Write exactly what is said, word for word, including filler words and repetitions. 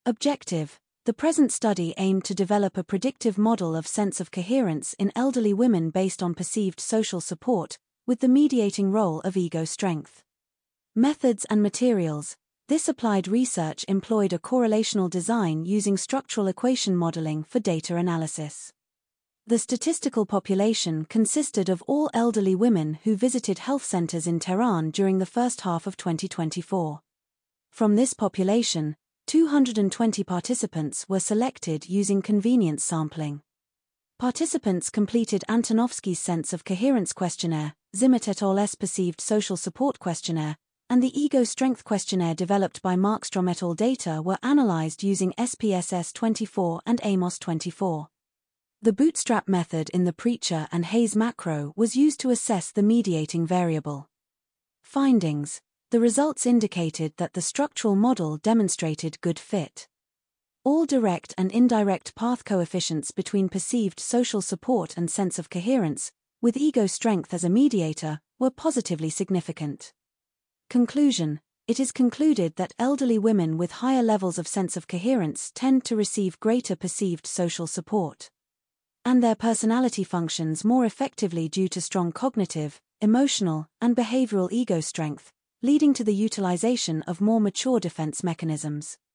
Objective: the present study aimed to develop a predictive model of sense of coherence in elderly women based on perceived social support, with the mediating role of ego strength. Methods and materials: this applied research employed a correlational design using structural equation modeling for data analysis. The statistical population consisted of all elderly women who visited health centers in Tehran during the first half of twenty twenty-four. From this population, two hundred twenty participants were selected using convenience sampling. Participants completed Antonovsky's Sense of Coherence Questionnaire, Zimmet et al.'s Perceived Social Support Questionnaire, and the Ego Strength Questionnaire developed by Markstrom et al. Data were analyzed using S P S S twenty-four and AMOS twenty-four. The bootstrap method in the Preacher and Hayes macro was used to assess the mediating variable. Findings: the results indicated that the structural model demonstrated good fit. All direct and indirect path coefficients between perceived social support and sense of coherence, with ego strength as a mediator, were positively significant. Conclusion: it is concluded that elderly women with higher levels of sense of coherence tend to receive greater perceived social support, and their personality functions more effectively due to strong cognitive, emotional, and behavioral ego strength, leading to the utilization of more mature defense mechanisms.